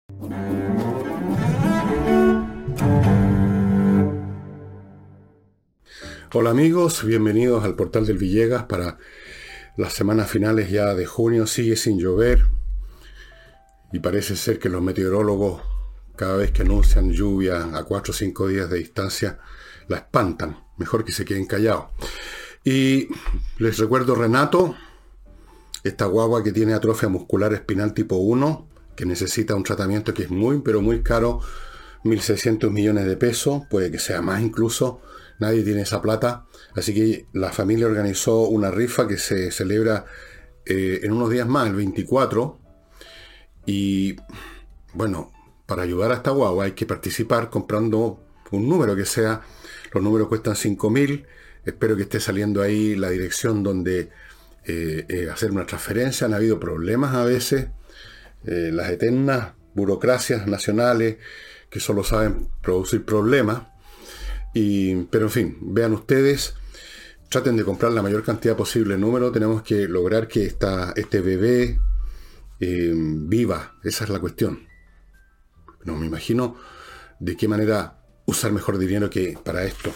Hola amigos, bienvenidos al Portal del Villegas para las semanas finales ya de junio. Sigue sin llover y parece ser que los meteorólogos, cada vez que anuncian lluvia a 4 o 5 días de distancia, la espantan. Mejor que se queden callados. Y les recuerdo Renato, esta guagua que tiene atrofia muscular espinal tipo 1, que necesita un tratamiento que es muy, pero muy caro, 1.600 millones de pesos, puede que sea más incluso. Nadie tiene esa plata, así que la familia organizó una rifa que se celebra en unos días más, el 24. Y bueno, para ayudar a esta guagua hay que participar comprando un número que sea, los números cuestan 5.000. Espero que esté saliendo ahí la dirección donde hacer una transferencia. Han habido problemas a veces, las eternas burocracias nacionales que solo saben producir problemas. Pero en fin, vean ustedes, traten de comprar la mayor cantidad posible de números. Tenemos que lograr que este bebé viva. Esa es la cuestión. No me imagino de qué manera usar mejor dinero que para esto.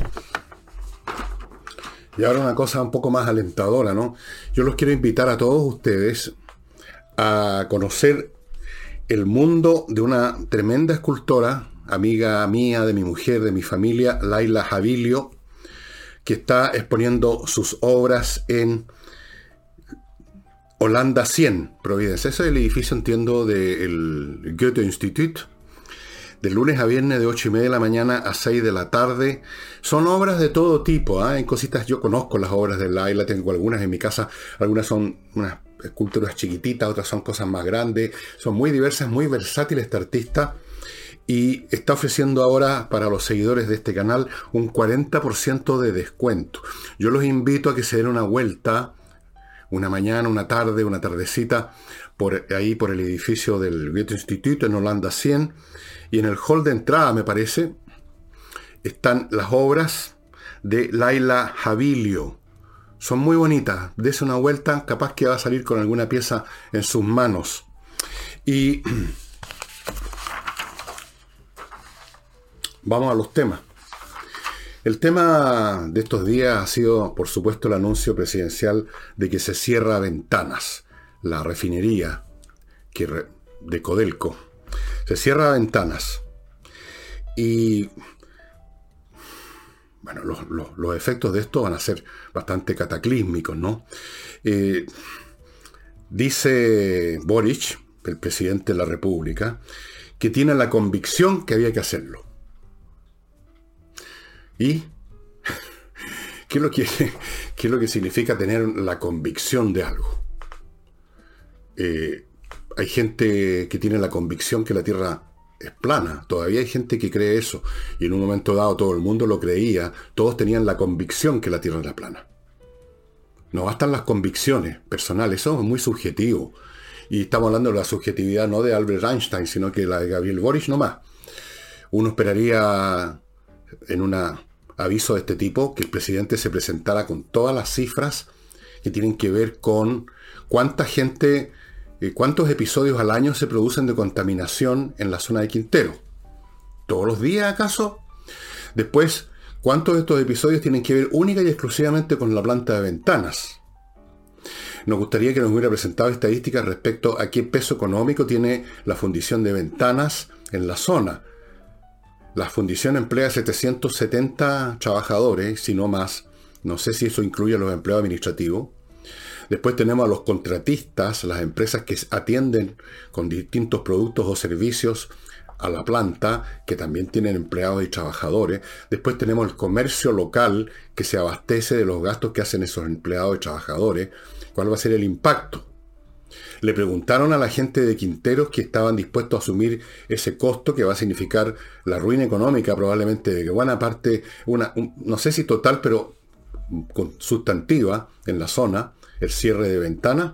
Y ahora una cosa un poco más alentadora, ¿no? Yo los quiero invitar a todos ustedes a conocer el mundo de una tremenda escultora, amiga mía, de mi mujer, de mi familia, Laila Javilio, que está exponiendo sus obras en Holanda 100, Providencia. Ese es el edificio, entiendo, del Goethe Institut, de lunes a viernes de 8:30 de la mañana a 6 de la tarde. Son obras de todo tipo, ¿eh? En cositas, yo conozco las obras de Laila, tengo algunas en mi casa, algunas son unas esculturas chiquititas, otras son cosas más grandes, son muy diversas, muy versátiles esta artista. Y está ofreciendo ahora para los seguidores de este canal un 40% de descuento. Yo los invito a que se den una vuelta, una mañana, una tarde, una tardecita, por ahí por el edificio del Goethe Institut en Holanda 100. Y en el hall de entrada, me parece, están las obras de Laila Javilio. Son muy bonitas. Dese una vuelta, capaz que va a salir con alguna pieza en sus manos. Y vamos a los temas. El tema de estos días ha sido, por supuesto, el anuncio presidencial de que se cierra Ventanas, la refinería de Codelco. Se cierra Ventanas. Y bueno, los efectos de esto van a ser bastante cataclísmicos, ¿no? Dice Boric, el presidente de la República, que tiene la convicción que había que hacerlo. ¿Y qué es lo que significa tener la convicción de algo? Hay gente que tiene la convicción que la Tierra es plana. Todavía hay gente que cree eso. Y en un momento dado todo el mundo lo creía. Todos tenían la convicción que la Tierra era plana. No bastan las convicciones personales. Eso es muy subjetivo. Y estamos hablando de la subjetividad no de Albert Einstein, sino que la de Gabriel Boric nomás. Uno esperaría en un aviso de este tipo que el presidente se presentara con todas las cifras que tienen que ver con cuánta gente, cuántos episodios al año se producen de contaminación en la zona de Quintero. ¿Todos los días acaso? Después, ¿cuántos de estos episodios tienen que ver única y exclusivamente con la planta de Ventanas? Nos gustaría que nos hubiera presentado estadísticas respecto a qué peso económico tiene la fundición de Ventanas en la zona. La fundición emplea 770 trabajadores, si no más. No sé si eso incluye a los empleados administrativos. Después tenemos a los contratistas, las empresas que atienden con distintos productos o servicios a la planta, que también tienen empleados y trabajadores. Después tenemos el comercio local, que se abastece de los gastos que hacen esos empleados y trabajadores. ¿Cuál va a ser el impacto? Le preguntaron a la gente de Quinteros que estaban dispuestos a asumir ese costo que va a significar la ruina económica probablemente de que buena parte, no sé si total, pero sustantiva en la zona, el cierre de Ventanas.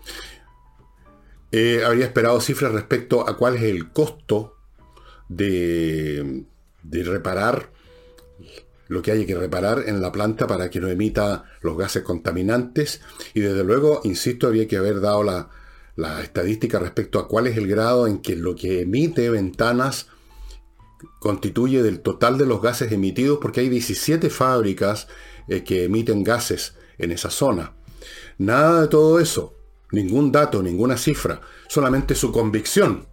Habría esperado cifras respecto a cuál es el costo de reparar lo que hay que reparar en la planta para que no emita los gases contaminantes. Y desde luego, insisto, habría que haber dado la estadística respecto a cuál es el grado en que lo que emite Ventanas constituye del total de los gases emitidos, porque hay 17 fábricas que emiten gases en esa zona. Nada de todo eso, ningún dato, ninguna cifra, solamente su convicción.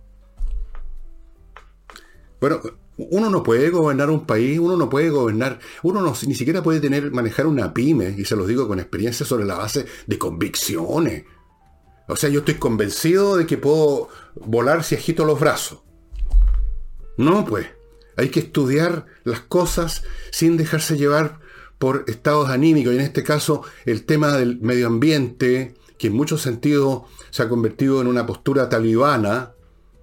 Bueno, uno no puede gobernar un país, uno ni siquiera puede manejar una pyme, y se los digo con experiencia, sobre la base de convicciones. O sea, yo estoy convencido de que puedo volar si agito los brazos. No, pues, hay que estudiar las cosas sin dejarse llevar por estados anímicos, y en este caso el tema del medio ambiente, que en muchos sentidos se ha convertido en una postura talibana,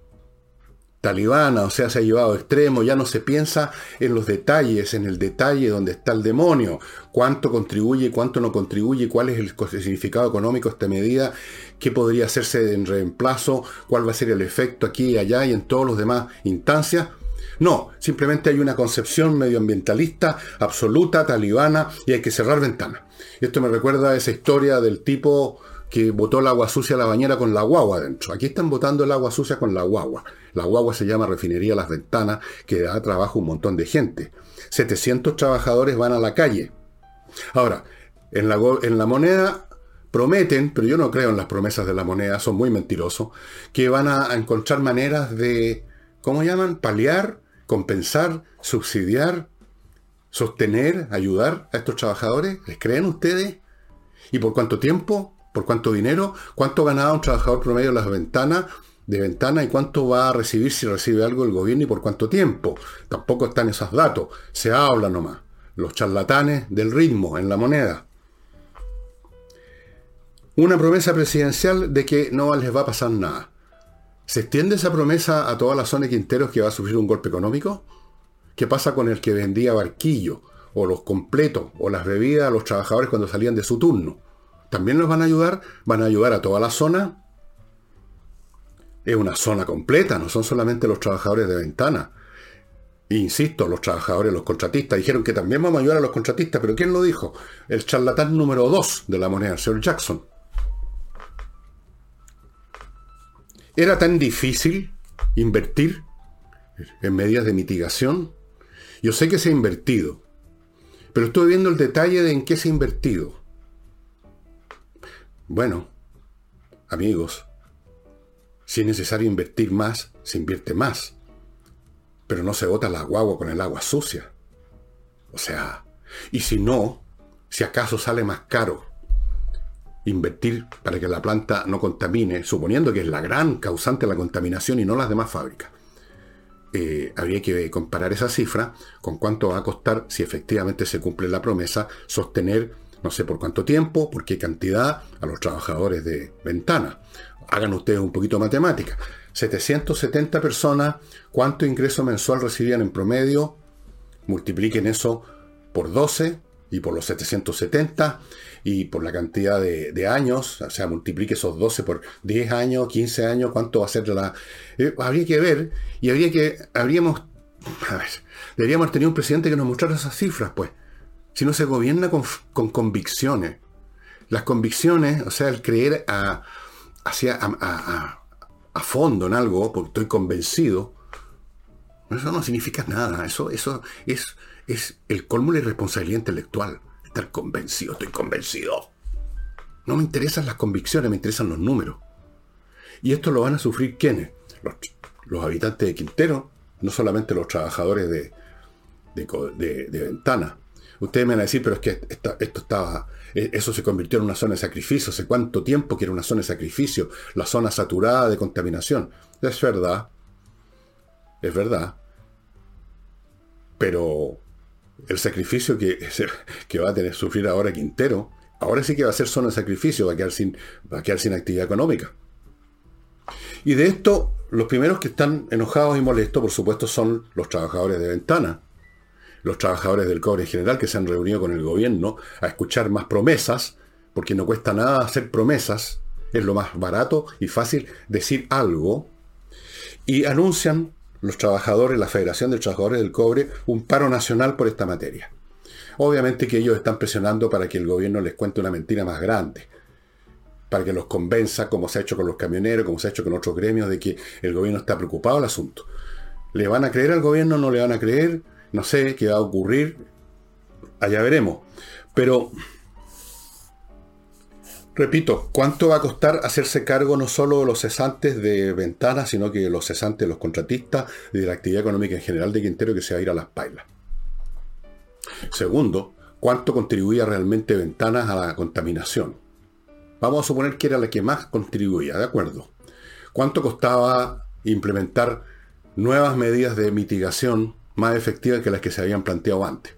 o sea, se ha llevado a extremo, ya no se piensa en los detalles, en el detalle donde está el demonio, cuánto contribuye, cuánto no contribuye, cuál es el significado económico de esta medida, qué podría hacerse en reemplazo, cuál va a ser el efecto aquí y allá y en todos los demás instancias. No, simplemente hay una concepción medioambientalista absoluta, talibana, y hay que cerrar ventanas. Esto me recuerda a esa historia del tipo que botó el agua sucia a la bañera con la guagua adentro. Aquí están botando el agua sucia con la guagua. La guagua se llama Refinería Las Ventanas, que da trabajo a un montón de gente. 700 trabajadores van a la calle. Ahora, en la Moneda prometen, pero yo no creo en las promesas de la Moneda, son muy mentirosos, que van a encontrar maneras de, ¿cómo llaman? Paliar, compensar, subsidiar, sostener, ayudar a estos trabajadores. ¿Les creen ustedes? ¿Y por cuánto tiempo? ¿Por cuánto dinero? ¿Cuánto ganaba un trabajador promedio de Ventana y cuánto va a recibir si recibe algo el gobierno y por cuánto tiempo? Tampoco están esos datos. Se habla nomás. Los charlatanes del ritmo en la Moneda. Una promesa presidencial de que no les va a pasar nada. ¿Se extiende esa promesa a toda la zona de Quinteros que va a sufrir un golpe económico? ¿Qué pasa con el que vendía barquillo, o los completos, o las bebidas a los trabajadores cuando salían de su turno? ¿También los van a ayudar? ¿Van a ayudar a toda la zona? Es una zona completa, no son solamente los trabajadores de Ventana. Insisto, los trabajadores, los contratistas, dijeron que también vamos a ayudar a los contratistas, pero ¿quién lo dijo? El charlatán número 2 de la Moneda, el señor Jackson. ¿Era tan difícil invertir en medidas de mitigación? Yo sé que se ha invertido, pero estoy viendo el detalle de en qué se ha invertido. Bueno, amigos, si es necesario invertir más, se invierte más. Pero no se bota la guagua con el agua sucia. O sea, y si no, si acaso sale más caro invertir para que la planta no contamine, suponiendo que es la gran causante de la contaminación y no las demás fábricas, habría que comparar esa cifra con cuánto va a costar, si efectivamente se cumple la promesa, sostener no sé por cuánto tiempo, por qué cantidad, a los trabajadores de Ventana. Hagan ustedes un poquito de matemática. 770 personas, ¿cuánto ingreso mensual recibían en promedio? Multipliquen eso por 12 y por los 770 y por la cantidad de años, o sea, multiplique esos 12 por 10 años, 15 años, ¿cuánto va a ser la...? Habría que ver, y deberíamos haber tenido un presidente que nos mostrara esas cifras, pues. Si no se gobierna con convicciones. Las convicciones, o sea, el creer a fondo en algo, porque estoy convencido, eso no significa nada. Eso es el colmo de la irresponsabilidad intelectual. Estar convencido, estoy convencido. No me interesan las convicciones, me interesan los números. Y esto lo van a sufrir ¿quiénes? Los habitantes de Quintero, no solamente los trabajadores de Ventana. Ustedes me van a decir, pero es que eso se convirtió en una zona de sacrificio. ¿Hace cuánto tiempo que era una zona de sacrificio? La zona saturada de contaminación. Es verdad. Pero el sacrificio que va a tener sufrir ahora Quintero, ahora sí que va a ser zona de sacrificio, va a quedar sin actividad económica. Y de esto, los primeros que están enojados y molestos, por supuesto, son los trabajadores de Ventana. Los trabajadores del cobre en general, que se han reunido con el gobierno a escuchar más promesas, porque no cuesta nada hacer promesas, es lo más barato y fácil decir algo, y anuncian los trabajadores, la Federación de Trabajadores del Cobre, un paro nacional por esta materia. Obviamente que ellos están presionando para que el gobierno les cuente una mentira más grande. para que los convenza, como se ha hecho con los camioneros, como se ha hecho con otros gremios, de que el gobierno está preocupado del asunto. ¿Le van a creer al gobierno? ¿No le van a creer? No sé qué va a ocurrir. Allá veremos. Pero, repito, ¿cuánto va a costar hacerse cargo no solo de los cesantes de Ventana, sino que de los cesantes de los contratistas y de la actividad económica en general de Quintero, que se va a ir a las pailas? Segundo, ¿cuánto contribuía realmente Ventanas a la contaminación? Vamos a suponer que era la que más contribuía, ¿de acuerdo? ¿Cuánto costaba implementar nuevas medidas de mitigación más efectivas que las que se habían planteado antes?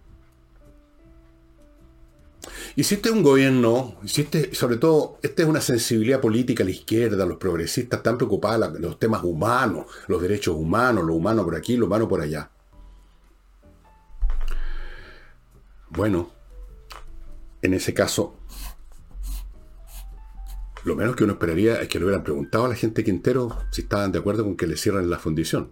Y si este es un gobierno, sobre todo, esta es una sensibilidad política a la izquierda, los progresistas están preocupados de los temas humanos, los derechos humanos, lo humano por aquí, lo humano por allá. Bueno, en ese caso, lo menos que uno esperaría es que le hubieran preguntado a la gente de Quintero si estaban de acuerdo con que le cierren la fundición.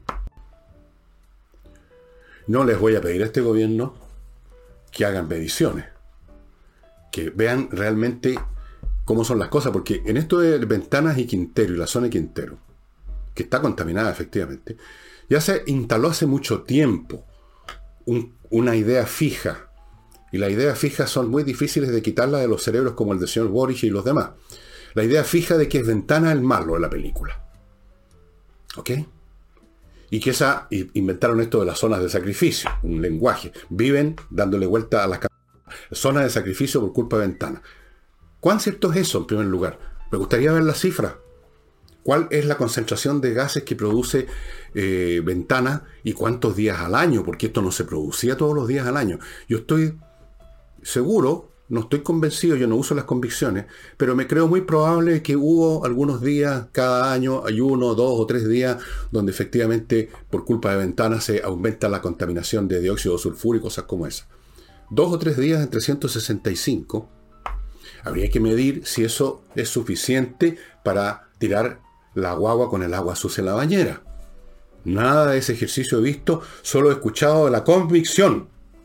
No les voy a pedir a este gobierno que hagan mediciones, que vean realmente cómo son las cosas, porque en esto de Ventanas y Quintero y la zona de Quintero, que está contaminada efectivamente, ya se instaló hace mucho tiempo una idea fija, y las ideas fijas son muy difíciles de quitarla de los cerebros como el del señor Boris y los demás. La idea fija de que es Ventana el malo de la película. ¿Ok? Y que inventaron esto de las zonas de sacrificio, un lenguaje. Viven dándole vuelta a las zonas de sacrificio por culpa de Ventana. ¿Cuán cierto es eso, en primer lugar? Me gustaría ver las cifras. ¿Cuál es la concentración de gases que produce Ventana y cuántos días al año? Porque esto no se producía todos los días al año. Yo estoy seguro, no estoy convencido, yo no uso las convicciones, pero me creo muy probable que hubo algunos días, cada año, hay 1, 2 o 3 días, donde efectivamente por culpa de Ventana se aumenta la contaminación de dióxido de sulfuro y cosas como esas. 2 o 3 días en 365. Habría que medir si eso es suficiente para tirar la guagua con el agua sucia en la bañera. Nada de ese ejercicio he visto, solo he escuchado de la convicción.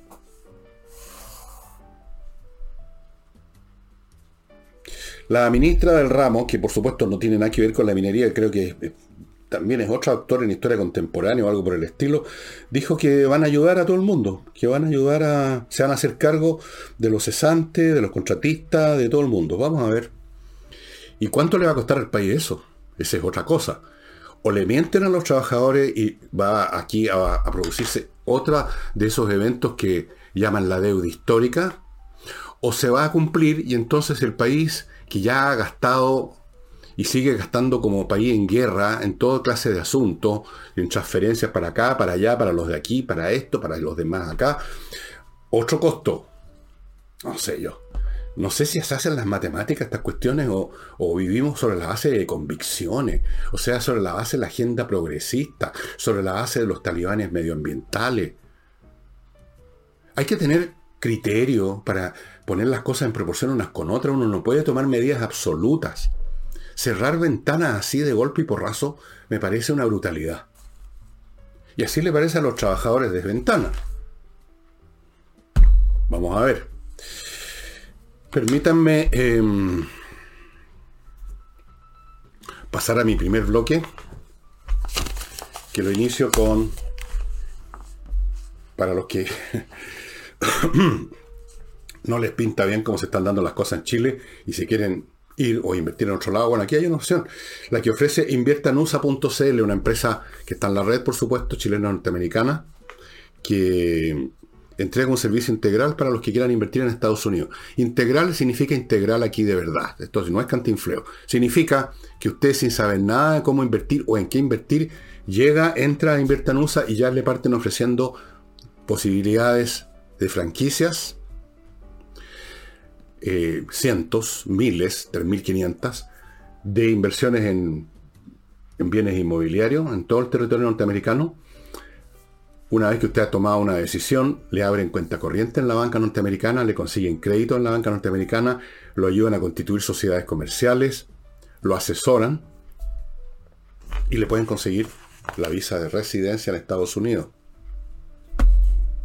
La ministra del ramo, que por supuesto no tiene nada que ver con la minería, creo que también es otro actor en historia contemporánea o algo por el estilo, dijo que van a ayudar a todo el mundo, que van a ayudar se van a hacer cargo de los cesantes, de los contratistas, de todo el mundo. Vamos a ver. ¿Y cuánto le va a costar al país eso? Esa es otra cosa. O le mienten a los trabajadores y va aquí a producirse otra de esos eventos que llaman la deuda histórica, o se va a cumplir y entonces el país, que ya ha gastado y sigue gastando como país en guerra, en toda clase de asuntos, en transferencias para acá, para allá, para los de aquí, para esto, para los demás acá. Otro costo. No sé yo. No sé si se hacen las matemáticas estas cuestiones o vivimos sobre la base de convicciones, o sea, sobre la base de la agenda progresista, sobre la base de los talibanes medioambientales. Hay que tener criterio para poner las cosas en proporción unas con otras. Uno no puede tomar medidas absolutas. Cerrar ventanas así de golpe y porrazo me parece una brutalidad. Y así le parece a los trabajadores de Ventana. Vamos a ver. Permítanme pasar a mi primer bloque, que lo inicio con, para los que no les pinta bien cómo se están dando las cosas en Chile y si quieren ir o invertir en otro lado, bueno, aquí hay una opción, la que ofrece inviertanusa.cl, una empresa que está en la red, por supuesto, chileno-norteamericana, que entrega un servicio integral para los que quieran invertir en Estados Unidos. Integral significa integral aquí de verdad. Esto no es cantinfleo. Significa que usted, sin saber nada de cómo invertir o en qué invertir, entra a Inviertanusa y ya le parten ofreciendo posibilidades de franquicias, cientos, miles, 3.500, de inversiones en bienes inmobiliarios en todo el territorio norteamericano. Una vez que usted ha tomado una decisión, le abren cuenta corriente en la banca norteamericana, le consiguen crédito en la banca norteamericana, lo ayudan a constituir sociedades comerciales, lo asesoran y le pueden conseguir la visa de residencia en Estados Unidos.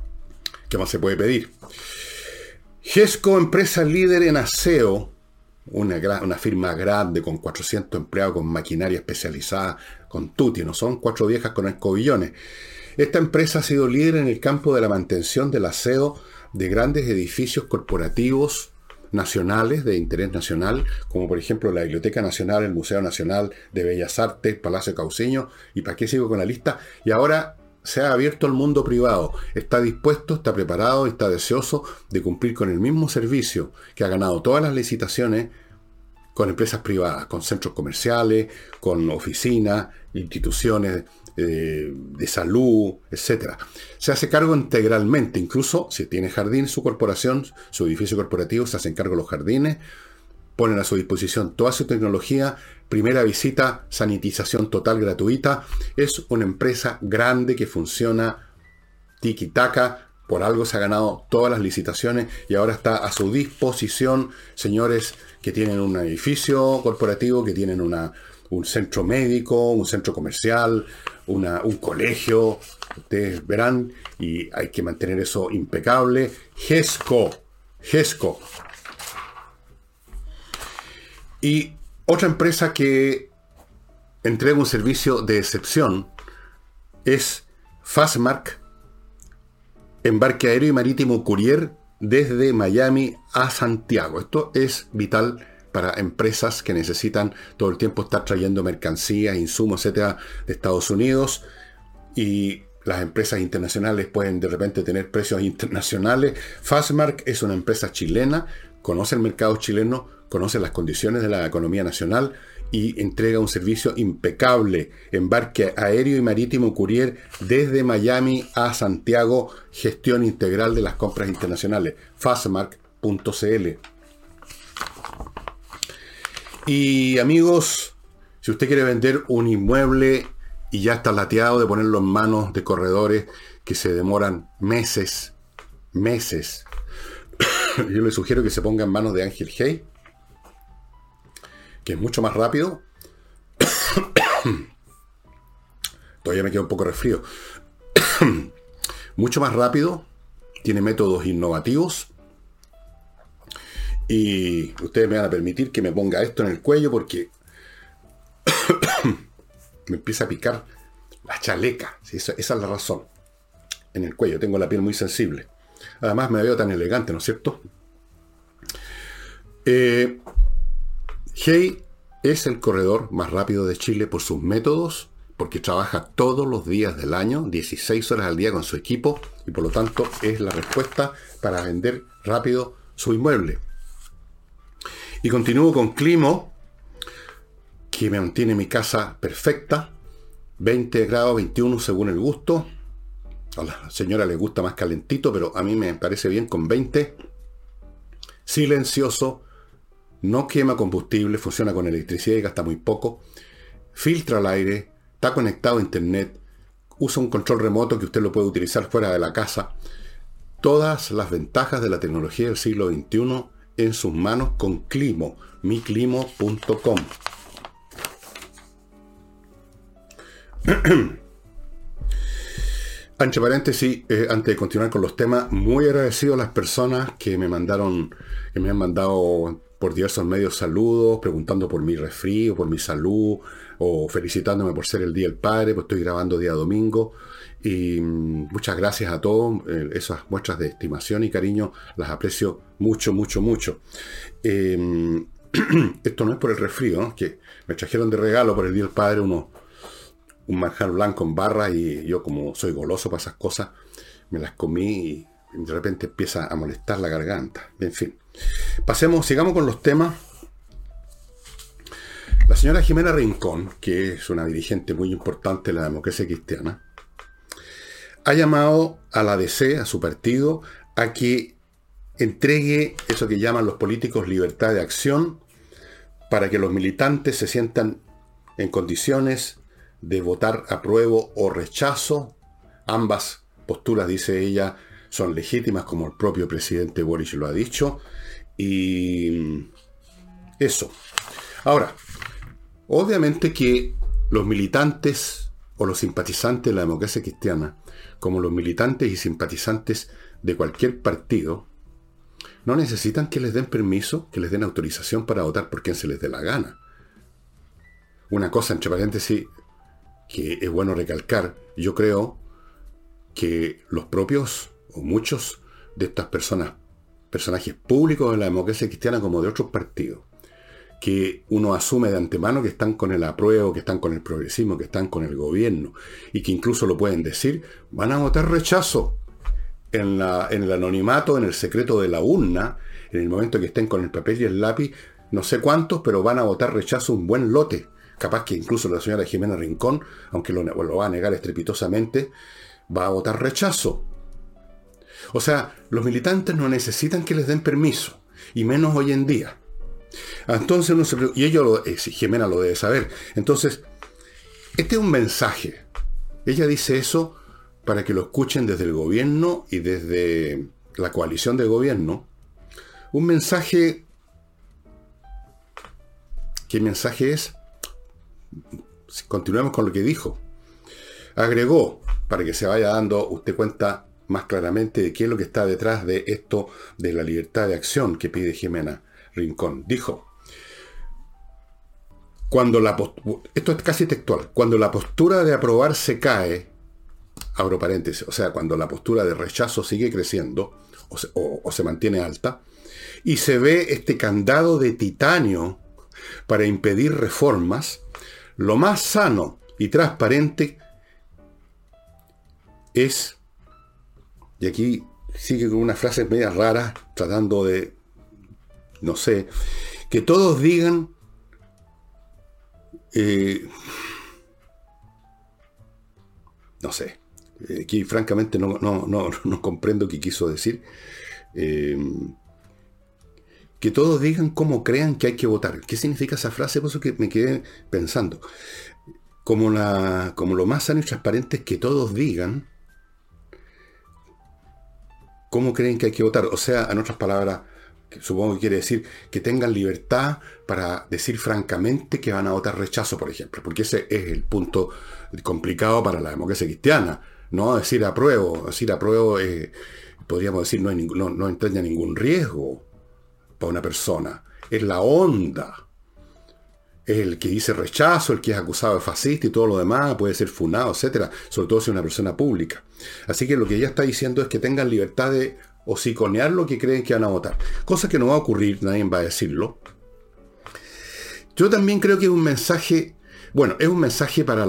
¿Qué más se puede pedir? GESCO, empresa líder en aseo, una firma grande con 400 empleados, con maquinaria especializada, con tutti, no son 4 viejas con escobillones. Esta empresa ha sido líder en el campo de la mantención del aseo de grandes edificios corporativos nacionales de interés nacional, como por ejemplo la Biblioteca Nacional, el Museo Nacional de Bellas Artes, Palacio Cauceño, y para qué sigo con la lista, y ahora se ha abierto al mundo privado, está dispuesto, está preparado, está deseoso de cumplir con el mismo servicio que ha ganado todas las licitaciones con empresas privadas, con centros comerciales, con oficinas, instituciones de salud, etc. Se hace cargo integralmente, incluso si tiene jardín su corporación, su edificio corporativo, se hacen cargo los jardines, ponen a su disposición toda su tecnología, primera visita, sanitización total gratuita. Es una empresa grande que funciona tiki-taka, por algo se ha ganado todas las licitaciones y ahora está a su disposición, señores que tienen un edificio corporativo, que tienen un centro médico, un centro comercial, un colegio. Ustedes verán, y hay que mantener eso impecable. GESCO. Y otra empresa que entrega un servicio de excepción es Fastmark, embarque aéreo y marítimo courier desde Miami a Santiago. Esto es vital para empresas que necesitan todo el tiempo estar trayendo mercancías, insumos, etcétera, de Estados Unidos, y las empresas internacionales pueden de repente tener precios internacionales. Fastmark es una empresa chilena, conoce el mercado chileno, conoce las condiciones de la economía nacional y entrega un servicio impecable, embarque aéreo y marítimo courier desde Miami a Santiago, gestión integral de las compras internacionales, fastmark.cl. Y amigos, si usted quiere vender un inmueble y ya está lateado de ponerlo en manos de corredores que se demoran meses, yo le sugiero que se ponga en manos de Ángel Hey, que es mucho más rápido. Todavía me queda un poco resfrío. Mucho más rápido, tiene métodos innovativos. Y ustedes me van a permitir que me ponga esto en el cuello porque me empieza a picar la chaleca. ¿Sí? Esa es la razón. En el cuello, tengo la piel muy sensible. Además me veo tan elegante, ¿no es cierto? Hey es el corredor más rápido de Chile por sus métodos, porque trabaja todos los días del año, 16 horas al día con su equipo, y por lo tanto es la respuesta para vender rápido su inmueble. Y continúo con Climo, que me mantiene mi casa perfecta, 20 grados, 21 según el gusto. A la señora le gusta más calentito, pero a mí me parece bien con 20. Silencioso, no quema combustible, funciona con electricidad y gasta muy poco. Filtra el aire, está conectado a internet, usa un control remoto que usted lo puede utilizar fuera de la casa. Todas las ventajas de la tecnología del siglo XXI en sus manos con Climo, miclimo.com. Entre paréntesis, antes de continuar con los temas, muy agradecido a las personas que me han mandado por diversos medios saludos, preguntando por mi resfrío, por mi salud, o felicitándome por ser el Día del Padre, pues estoy grabando día domingo. Y muchas gracias a todos, esas muestras de estimación y cariño las aprecio mucho. Esto no es por el resfrío, ¿no? Que me trajeron de regalo por el Día del Padre un manjar blanco en barra, y yo, como soy goloso para esas cosas, me las comí y de repente empieza a molestar la garganta. En fin, sigamos con los temas. La señora Jimena Rincón, que es una dirigente muy importante de la democracia cristiana, ha llamado a la DC, a su partido, a que entregue eso que llaman los políticos libertad de acción, para que los militantes se sientan en condiciones de votar apruebo o rechazo. Ambas posturas, dice ella, son legítimas, como el propio presidente Boric lo ha dicho. Y eso. Ahora, obviamente que los militantes o los simpatizantes de la democracia cristiana, como los militantes y simpatizantes de cualquier partido, no necesitan que les den permiso, que les den autorización para votar por quien se les dé la gana. Una cosa, entre paréntesis, que es bueno recalcar, yo creo que los propios o muchos de estas personajes públicos de la democracia cristiana como de otros partidos, que uno asume de antemano que están con el apruebo, que están con el progresismo, que están con el gobierno, y que incluso lo pueden decir, van a votar rechazo en el anonimato, en el secreto de la urna, en el momento que estén con el papel y el lápiz, no sé cuántos, pero van a votar rechazo un buen lote. Capaz que incluso la señora Jimena Rincón, aunque lo va a negar estrepitosamente, va a votar rechazo. O sea, los militantes no necesitan que les den permiso, y menos hoy en día. Entonces y ellos, Jimena lo debe saber. Entonces, este es un mensaje. Ella dice eso para que lo escuchen desde el gobierno y desde la coalición de gobierno. Un mensaje. ¿Qué mensaje es? Continuemos con lo que dijo. Agregó, para que se vaya dando usted cuenta más claramente de qué es lo que está detrás de esto de la libertad de acción que pide Jimena Rincón. Dijo, esto es casi textual, cuando la postura de aprobar se cae, abro paréntesis, o sea, cuando la postura de rechazo sigue creciendo o se mantiene alta, y se ve este candado de titanio para impedir reformas, lo más sano y transparente es, y aquí sigue con unas frases medias raras, tratando de, no sé, que todos digan, no sé, aquí francamente no comprendo qué quiso decir, que todos digan cómo crean que hay que votar. ¿Qué significa esa frase? Por eso que me quedé pensando. Como lo más sano y transparente es que todos digan cómo creen que hay que votar. O sea, en otras palabras, supongo que quiere decir que tengan libertad para decir francamente que van a votar rechazo, por ejemplo. Porque ese es el punto complicado para la democracia cristiana. No decir apruebo. Decir apruebo, podríamos decir, no entraña ningún riesgo para una persona. Es la onda. Es el que dice rechazo, el que es acusado de fascista y todo lo demás, puede ser funado, etcétera, sobre todo si es una persona pública. Así que lo que ella está diciendo es que tengan libertad de hociconear lo que creen que van a votar. Cosa que no va a ocurrir, nadie va a decirlo. Yo también creo que es un mensaje, es un mensaje para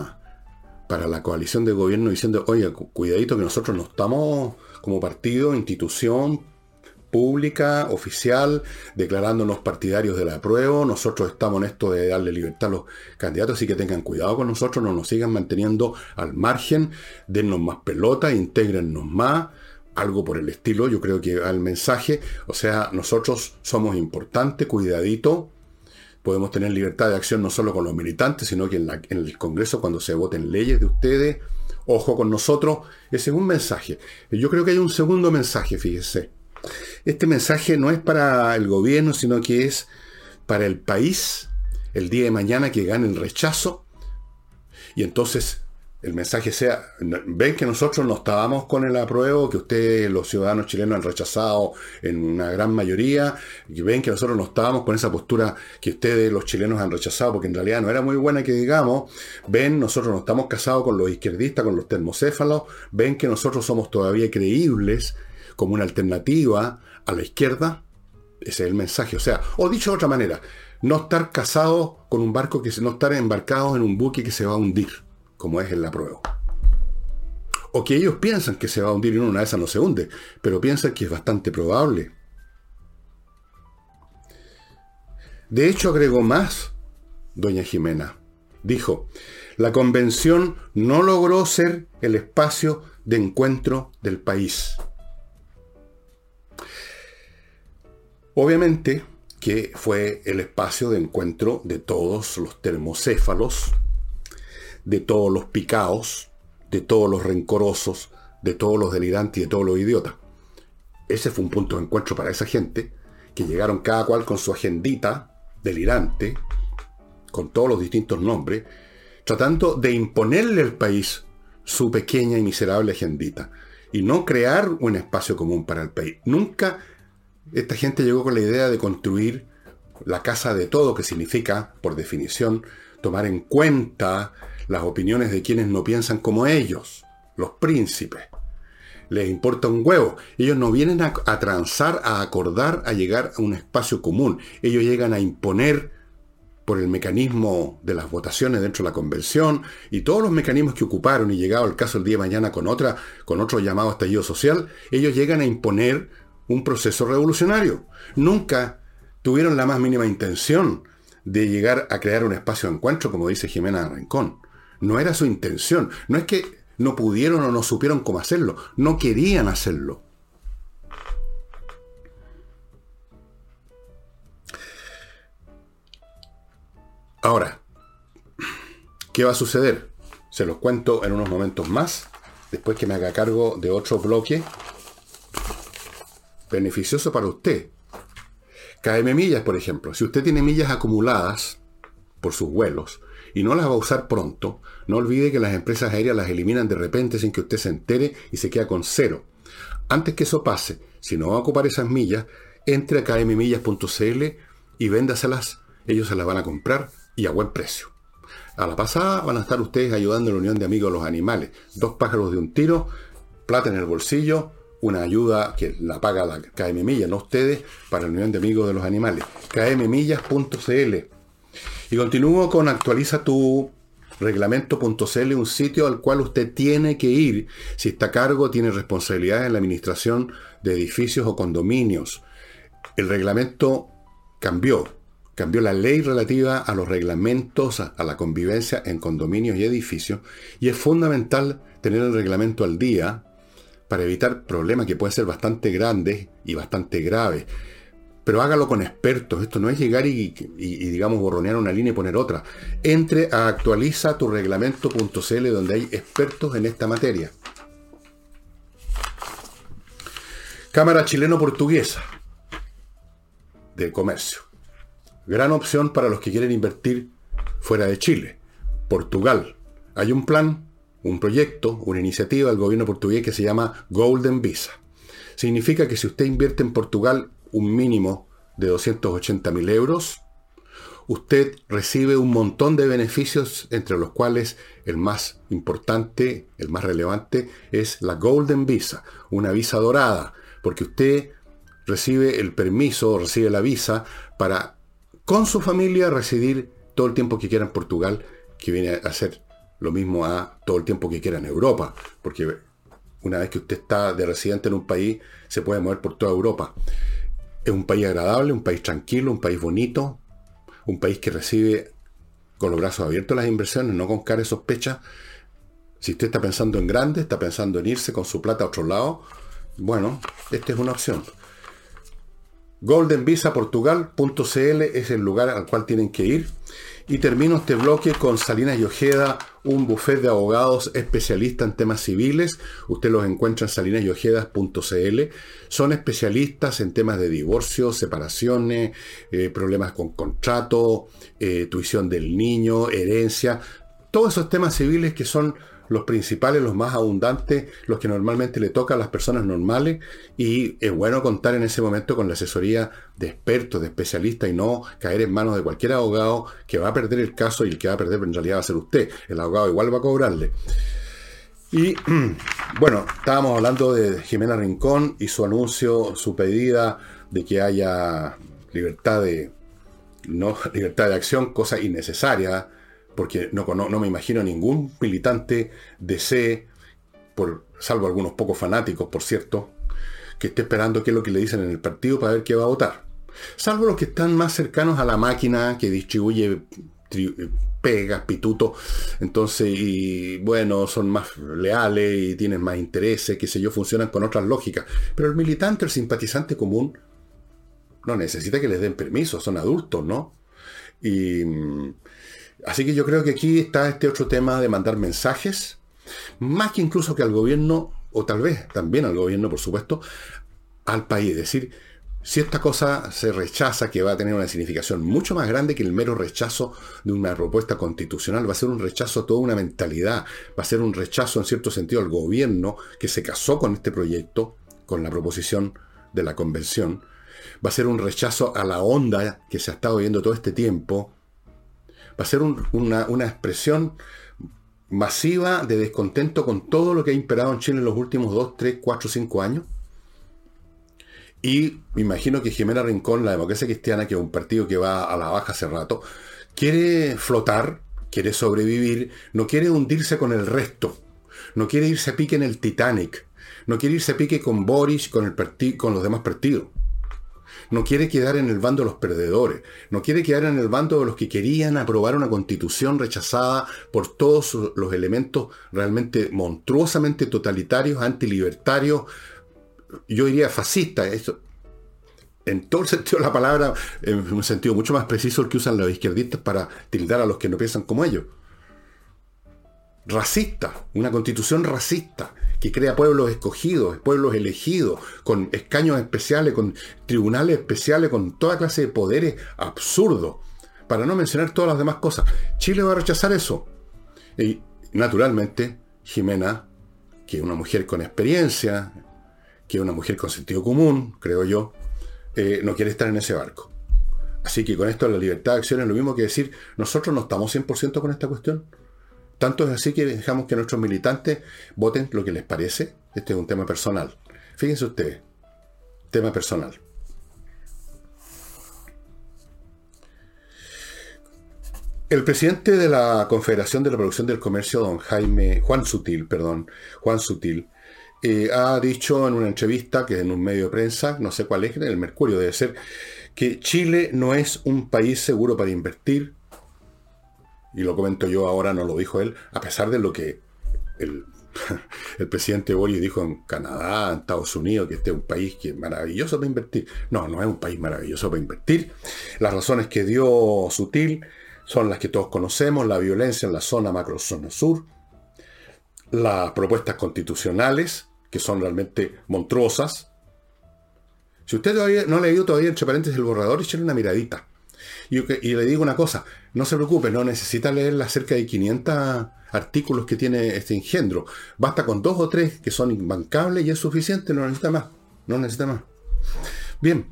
la coalición de gobierno diciendo, oye, cuidadito que nosotros no estamos como partido, institución pública, oficial, declarándonos partidarios del apruebo. Nosotros estamos en esto de darle libertad a los candidatos, así que tengan cuidado con nosotros, no nos sigan manteniendo al margen, dennos más pelota, intégrennos más, algo por el estilo. Yo creo que al mensaje, o sea, nosotros somos importantes, cuidadito, podemos tener libertad de acción no solo con los militantes, sino que en el Congreso cuando se voten leyes de ustedes, ojo con nosotros. Ese es un mensaje. Yo creo que hay un segundo mensaje, fíjese. Este mensaje no es para el gobierno, sino que es para el país, el día de mañana que gane el rechazo. Y entonces el mensaje sea, ven que nosotros no estábamos con el apruebo, que ustedes, los ciudadanos chilenos, han rechazado en una gran mayoría, y ven que nosotros no estábamos con esa postura que ustedes, los chilenos, han rechazado, porque en realidad no era muy buena que digamos. Ven, nosotros no estamos casados con los izquierdistas, con los termocéfalos. Ven que nosotros somos todavía creíbles como una alternativa a la izquierda. Ese es el mensaje. O sea, o dicho de otra manera, no estar casados con un barco, no estar embarcados en un buque que se va a hundir, como es el apruebo. O que ellos piensan que se va a hundir y una de esas no se hunde, pero piensan que es bastante probable. De hecho, agregó más doña Jimena. Dijo, la convención no logró ser el espacio de encuentro del país. Obviamente que fue el espacio de encuentro de todos los termocéfalos, de todos los picaos, de todos los rencorosos, de todos los delirantes y de todos los idiotas. Ese fue un punto de encuentro para esa gente, que llegaron cada cual con su agendita delirante, con todos los distintos nombres, tratando de imponerle al país su pequeña y miserable agendita, y no crear un espacio común para el país. Nunca Esta gente llegó con la idea de construir la casa de todo, que significa, por definición, tomar en cuenta las opiniones de quienes no piensan como ellos, los príncipes. Les importa un huevo. Ellos no vienen a transar, a acordar, a llegar a un espacio común. Ellos llegan a imponer por el mecanismo de las votaciones dentro de la convención y todos los mecanismos que ocuparon, y llegado el caso el día de mañana con otro llamado estallido social, ellos llegan a imponer un proceso revolucionario. Nunca tuvieron la más mínima intención de llegar a crear un espacio de encuentro, como dice Jimena Rincón. No era su intención. No es que no pudieron o no supieron cómo hacerlo. No querían hacerlo. Ahora, ¿qué va a suceder? Se los cuento en unos momentos más, después que me haga cargo de otro bloque beneficioso para usted. KM millas, por ejemplo. Si usted tiene millas acumuladas por sus vuelos y no las va a usar pronto, no olvide que las empresas aéreas las eliminan de repente sin que usted se entere y se queda con cero. Antes que eso pase, si no va a ocupar esas millas, entre a kmmillas.cl y véndaselas. Ellos se las van a comprar y a buen precio. A la pasada van a estar ustedes ayudando a la Unión de Amigos de los Animales. 2 pájaros de un tiro, plata en el bolsillo, una ayuda que la paga la KM Millas, no ustedes, para la Unión de Amigos de los Animales. kmmillas.cl. Y continúo con actualiza tu reglamento.cl, un sitio al cual usted tiene que ir si está a cargo, tiene responsabilidades en la administración de edificios o condominios. El reglamento cambió la ley relativa a los reglamentos, a la convivencia en condominios y edificios, y es fundamental tener el reglamento al día para evitar problemas que pueden ser bastante grandes y bastante graves. Pero hágalo con expertos. Esto no es llegar y digamos, borronear una línea y poner otra. Entre a actualiza tu reglamento.cl, donde hay expertos en esta materia. Cámara Chileno-Portuguesa de Comercio. Gran opción para los que quieren invertir fuera de Chile. Portugal. Hay un plan, un proyecto, una iniciativa del gobierno portugués que se llama Golden Visa. Significa que si usted invierte en Portugal un mínimo de 280.000 euros, usted recibe un montón de beneficios, entre los cuales el más importante, el más relevante, es la Golden Visa, una visa dorada, porque usted recibe el permiso, recibe la visa para, con su familia, residir todo el tiempo que quiera en Portugal, que viene a ser lo mismo a todo el tiempo que quiera en Europa, porque una vez que usted está de residente en un país, se puede mover por toda Europa. Es un país agradable, un país tranquilo, un país bonito, un país que recibe con los brazos abiertos las inversiones, no con cara de sospecha. Si usted está pensando en grande, está pensando en irse con su plata a otro lado, bueno, esta es una opción. goldenvisaportugal.cl es el lugar al cual tienen que ir. Y termino este bloque con Salinas y Ojeda, un bufete de abogados especialistas en temas civiles. Usted los encuentra en salinasyojeda.cl. Son especialistas en temas de divorcio, separaciones, problemas con contrato, tuición del niño, herencia. Todos esos temas civiles que son los principales, los más abundantes, los que normalmente le tocan a las personas normales, y es bueno contar en ese momento con la asesoría de expertos, de especialistas, y no caer en manos de cualquier abogado que va a perder el caso, y el que va a perder en realidad va a ser usted. El abogado igual va a cobrarle. Y bueno, estábamos hablando de Jimena Rincón y su anuncio, su pedida de que haya libertad de acción, cosa innecesaria, porque no me imagino ningún militante de C, salvo algunos pocos fanáticos, por cierto, que esté esperando qué es lo que le dicen en el partido para ver qué va a votar. Salvo los que están más cercanos a la máquina que distribuye pegas, pitutos, entonces, y bueno, son más leales y tienen más intereses, qué sé yo, funcionan con otras lógicas. Pero el militante, el simpatizante común, no necesita que les den permiso, son adultos, ¿no? Así que yo creo que aquí está este otro tema de mandar mensajes, más que incluso que al gobierno, o tal vez también al gobierno, por supuesto, al país. Es decir, si esta cosa se rechaza, que va a tener una significación mucho más grande que el mero rechazo de una propuesta constitucional, va a ser un rechazo a toda una mentalidad, va a ser un rechazo en cierto sentido al gobierno que se casó con este proyecto, con la proposición de la convención. va a ser un rechazo a la onda que se ha estado viendo todo este tiempo, va a ser una expresión masiva de descontento con todo lo que ha imperado en Chile en los últimos 2, 3, 4, 5 años. Y me imagino que Jimena Rincón, la Democracia Cristiana, que es un partido que va a la baja hace rato, quiere flotar, quiere sobrevivir, no quiere hundirse con el resto, no quiere irse a pique en el Titanic, no quiere irse a pique con Boris, con los demás partidos. No quiere quedar en el bando de los perdedores, no quiere quedar en el bando de los que querían aprobar una constitución rechazada por todos los elementos realmente monstruosamente totalitarios, antilibertarios, yo diría fascistas, en todo el sentido de la palabra, en un sentido mucho más preciso el que usan los izquierdistas para tildar a los que no piensan como ellos. Racista, una constitución racista, que crea pueblos escogidos, pueblos elegidos, con escaños especiales, con tribunales especiales, con toda clase de poderes absurdos, para no mencionar todas las demás cosas. Chile va a rechazar eso. Y naturalmente, Jimena, que es una mujer con experiencia, que es una mujer con sentido común, creo yo, no quiere estar en ese barco. Así que con esto la libertad de acción es lo mismo que decir, nosotros no estamos 100% con esta cuestión. Tanto es así que dejamos que nuestros militantes voten lo que les parece. Este es un tema personal. Fíjense ustedes, tema personal. El presidente de la Confederación de la Producción del Comercio, Juan Sutil, ha dicho en una entrevista, que en un medio de prensa, no sé cuál es, el Mercurio debe ser, que Chile no es un país seguro para invertir. Y lo comento yo ahora, no lo dijo él, a pesar de lo que el presidente Boris dijo en Canadá, en Estados Unidos, que este es un país que es maravilloso para invertir. No, no es un país maravilloso para invertir. Las razones que dio Sutil son las que todos conocemos: la violencia en la zona macrozona sur, las propuestas constitucionales, que son realmente monstruosas. Si usted todavía no ha leído todavía, entre paréntesis, el borrador, échale una miradita. Y le digo una cosa, no se preocupe, no necesita leer las cerca de 500 artículos que tiene este engendro. Basta con 2 o 3 que son imbancables y es suficiente, no necesita más. No necesita más. Bien,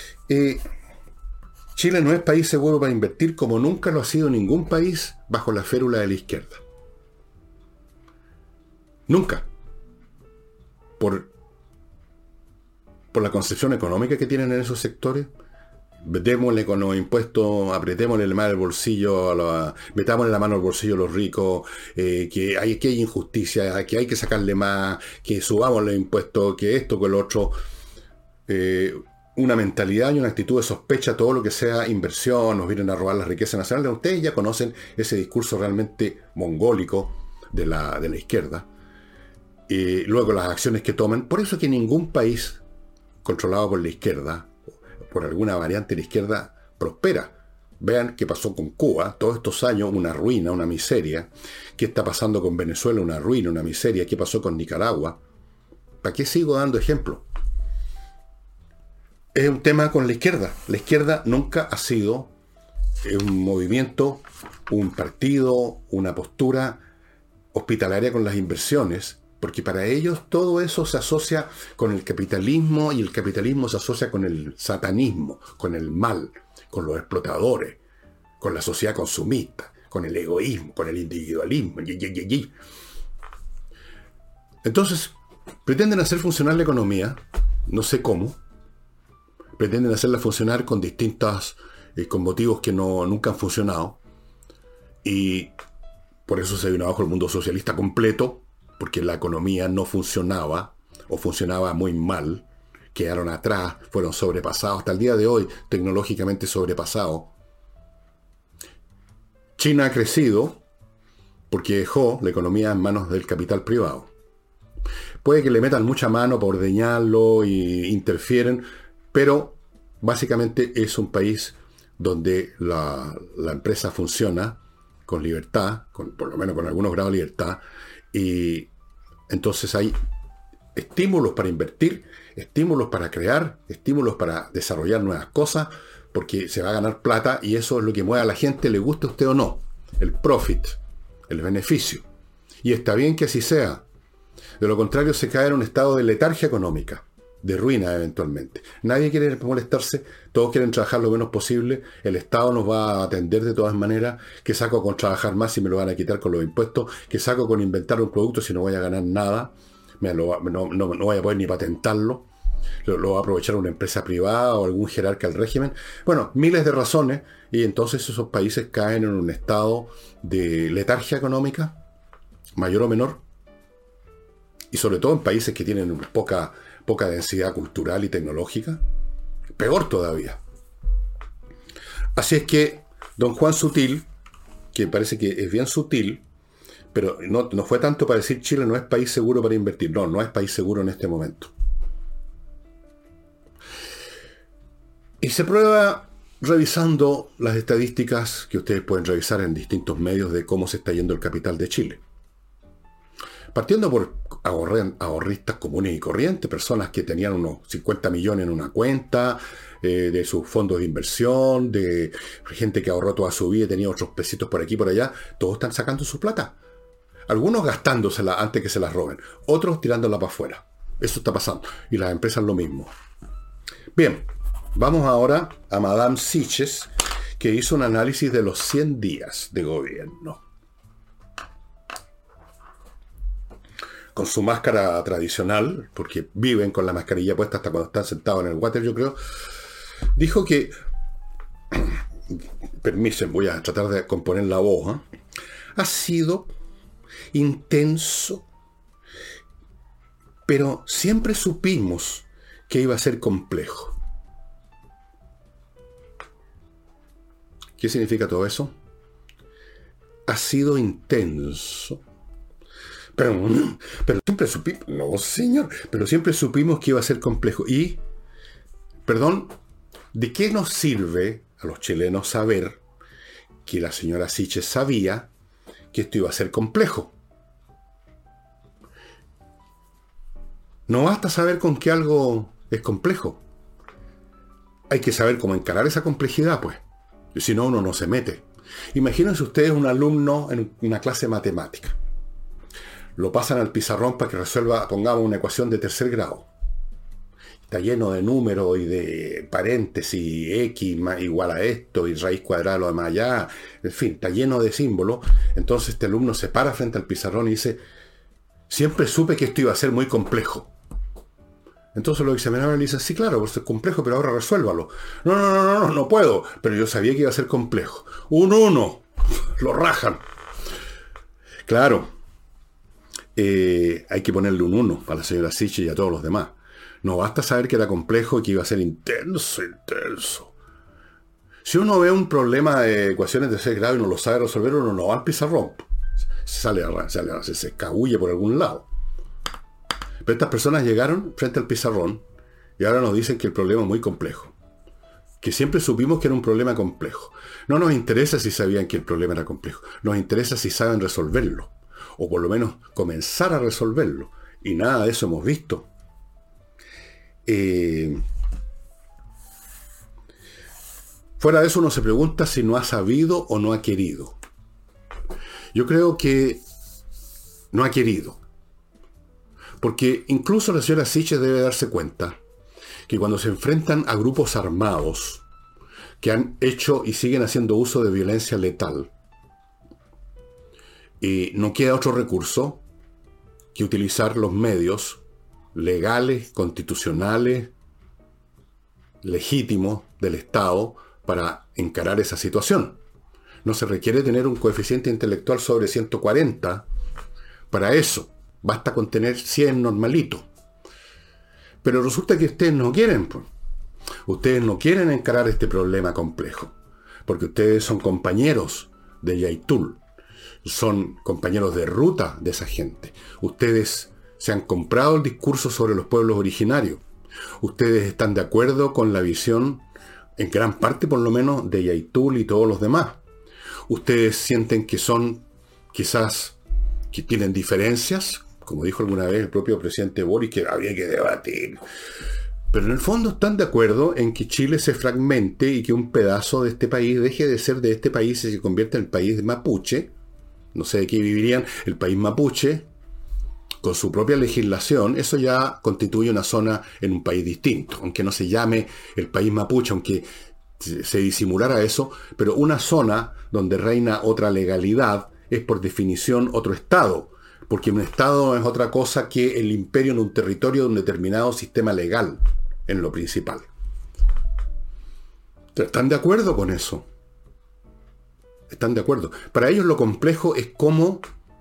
Chile no es país seguro para invertir, como nunca lo ha sido ningún país bajo la férula de la izquierda. Nunca. Por la concepción económica que tienen en esos sectores. Démosle con los impuestos, apretémosle más el bolsillo, metámosle la mano al bolsillo a los ricos, que hay injusticia, que hay que sacarle más, que subamos los impuestos, que esto, que lo otro. Una mentalidad y una actitud de sospecha, todo lo que sea inversión, nos vienen a robar las riquezas nacionales. Ustedes ya conocen ese discurso realmente mongólico de la izquierda. Luego las acciones que toman. Por eso que ningún país controlado por la izquierda, por alguna variante de la izquierda, prospera. Vean qué pasó con Cuba, todos estos años, una ruina, una miseria. ¿Qué está pasando con Venezuela? Una ruina, una miseria. ¿Qué pasó con Nicaragua? ¿Para qué sigo dando ejemplos? Es un tema con la izquierda. La izquierda nunca ha sido un movimiento, un partido, una postura hospitalaria con las inversiones, porque para ellos todo eso se asocia con el capitalismo, y el capitalismo se asocia con el satanismo, con el mal, con los explotadores, con la sociedad consumista, con el egoísmo, con el individualismo. Entonces, pretenden hacer funcionar la economía, no sé cómo, pretenden hacerla funcionar con distintas, con motivos que nunca han funcionado, y por eso se vino abajo el mundo socialista completo, porque la economía no funcionaba, o funcionaba muy mal, quedaron atrás, fueron sobrepasados, hasta el día de hoy, tecnológicamente sobrepasados. China ha crecido porque dejó la economía en manos del capital privado. Puede que le metan mucha mano para ordeñarlo y interfieren, pero básicamente es un país donde la empresa funciona con libertad, por lo menos con algunos grados de libertad, y entonces hay estímulos para invertir, estímulos para crear, estímulos para desarrollar nuevas cosas, porque se va a ganar plata, y eso es lo que mueve a la gente, le guste a usted o no, el profit, el beneficio. Y está bien que así sea. De lo contrario, se cae en un estado de letargia económica. de ruina eventualmente. Nadie quiere molestarse, todos quieren trabajar lo menos posible, el Estado nos va a atender de todas maneras, que saco con trabajar más si me lo van a quitar con los impuestos, que saco con inventar un producto si no voy a ganar nada, no voy a poder ni patentarlo, lo va a aprovechar una empresa privada o algún jerarca del régimen. Bueno, miles de razones, y entonces esos países caen en un estado de letargia económica, mayor o menor, y sobre todo en países que tienen poca densidad cultural y tecnológica, peor todavía. Así es que don Juan Sutil, que parece que es bien sutil, pero no fue tanto para decir Chile no es país seguro para invertir. No es país seguro en este momento. Y se prueba revisando las estadísticas que ustedes pueden revisar en distintos medios de cómo se está yendo el capital de Chile. Partiendo por ahorristas comunes y corrientes, personas que tenían unos 50 millones en una cuenta, de sus fondos de inversión, de gente que ahorró toda su vida y tenía otros pesitos por aquí y por allá, todos están sacando su plata. Algunos gastándosela antes que se la roben, otros tirándola para afuera. Eso está pasando. Y las empresas lo mismo. Bien, vamos ahora a Madame Siches, que hizo un análisis de los 100 días de gobierno. Con su máscara tradicional, porque viven con la mascarilla puesta hasta cuando están sentados en el water, yo creo, dijo que, permisen, voy a tratar de componer la voz, ha sido intenso, pero siempre supimos que iba a ser complejo. ¿Qué significa todo eso? Ha sido intenso. Pero siempre supimos, no señor, pero siempre supimos que iba a ser complejo. Y, perdón, ¿de qué nos sirve a los chilenos saber que la señora Siches sabía que esto iba a ser complejo? No basta saber con que algo es complejo. Hay que saber cómo encarar esa complejidad, pues. Y si no, uno no se mete. Imagínense ustedes un alumno en una clase de matemática. Lo pasan al pizarrón para que resuelva, pongamos, una ecuación de tercer grado. Está lleno de números y de paréntesis, x más igual a esto, y raíz cuadrada lo demás allá. En fin, está lleno de símbolos. Entonces este alumno se para frente al pizarrón y dice, siempre supe que esto iba a ser muy complejo. Entonces los examinadores le dicen, sí, claro, pues es complejo, pero ahora resuélvalo. No puedo, pero yo sabía que iba a ser complejo. Un 1, lo rajan. Claro. Hay que ponerle un 1 para la señora Siches y a todos los demás. No basta saber que era complejo y que iba a ser intenso. Si uno ve un problema de ecuaciones de 6 grados y no lo sabe resolver, uno no va al pizarrón. Se escabulle por algún lado. Pero estas personas llegaron frente al pizarrón y ahora nos dicen que el problema es muy complejo. Que siempre supimos que era un problema complejo. No nos interesa si sabían que el problema era complejo. Nos interesa si saben resolverlo. O por lo menos comenzar a resolverlo. Y nada de eso hemos visto. Fuera de eso uno se pregunta si no ha sabido o no ha querido. Yo creo que no ha querido. Porque incluso la señora Siches debe darse cuenta que cuando se enfrentan a grupos armados que han hecho y siguen haciendo uso de violencia letal, no queda otro recurso que utilizar los medios legales, constitucionales, legítimos del Estado para encarar esa situación. No se requiere tener un coeficiente intelectual sobre 140 para eso. Basta con tener 100 normalito. Pero resulta que ustedes no quieren. Pues. Ustedes no quieren encarar este problema complejo. Porque ustedes son compañeros de Yaitul. Son compañeros de ruta de esa gente. Ustedes se han comprado el discurso sobre los pueblos originarios. Ustedes están de acuerdo con la visión, en gran parte por lo menos, de Yaitul y todos los demás. Ustedes sienten que son, quizás, que tienen diferencias, como dijo alguna vez el propio presidente Boric, que había que debatir. Pero en el fondo están de acuerdo en que Chile se fragmente y que un pedazo de este país deje de ser de este país y se convierta en el país mapuche. No sé de qué vivirían, el país mapuche, con su propia legislación, eso ya constituye una zona en un país distinto, aunque no se llame el país mapuche, aunque se disimulara eso, pero una zona donde reina otra legalidad es por definición otro estado, porque un estado no es otra cosa que el imperio en un territorio de un determinado sistema legal, en lo principal. ¿Están de acuerdo con eso? ¿Están de acuerdo? Para ellos lo complejo es cómo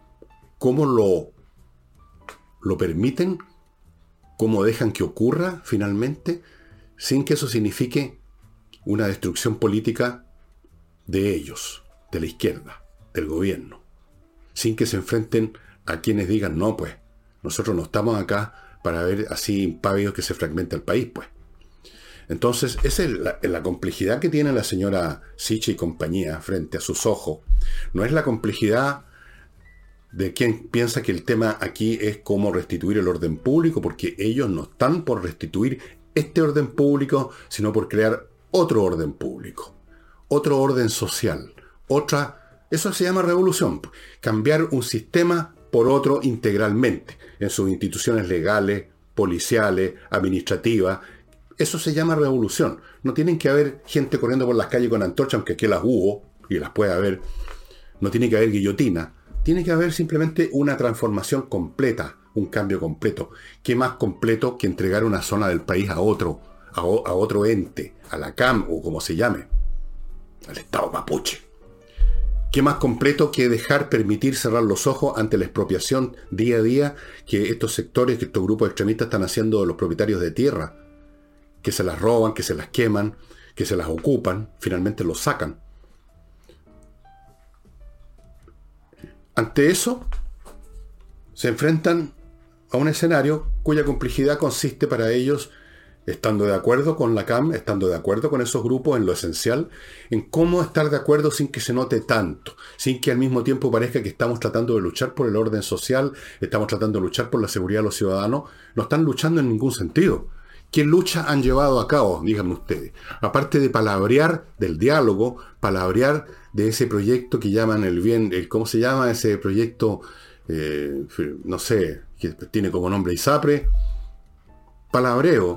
lo permiten, cómo dejan que ocurra finalmente, sin que eso signifique una destrucción política de ellos, de la izquierda, del gobierno, sin que se enfrenten a quienes digan, no, pues, nosotros no estamos acá para ver así impávidos que se fragmenta el país, pues. Entonces, esa es la complejidad que tiene la señora Siche y compañía frente a sus ojos. No es la complejidad de quien piensa que el tema aquí es cómo restituir el orden público, porque ellos no están por restituir este orden público, sino por crear otro orden público, otro orden social, eso se llama revolución, cambiar un sistema por otro integralmente, en sus instituciones legales, policiales, administrativas. Eso se llama revolución. No tienen que haber gente corriendo por las calles con antorchas, aunque aquí las hubo, y las puede haber. No tiene que haber guillotina. Tiene que haber simplemente una transformación completa, un cambio completo. ¿Qué más completo que entregar una zona del país a otro ente, a la CAM o como se llame, al Estado mapuche? ¿Qué más completo que permitir cerrar los ojos ante la expropiación día a día que estos sectores, que estos grupos extremistas están haciendo de los propietarios de tierra? Que se las roban, que se las queman, que se las ocupan, finalmente los sacan. Ante eso, se enfrentan a un escenario cuya complejidad consiste para ellos, estando de acuerdo con la CAM, estando de acuerdo con esos grupos en lo esencial, en cómo estar de acuerdo sin que se note tanto, sin que al mismo tiempo parezca que estamos tratando de luchar por el orden social, estamos tratando de luchar por la seguridad de los ciudadanos. No están luchando en ningún sentido. ¿Qué lucha han llevado a cabo? Díganme ustedes. Aparte de palabrear del diálogo, palabrear de ese proyecto que llaman ¿cómo se llama ese proyecto? No sé, que tiene como nombre ISAPRE. Palabreo.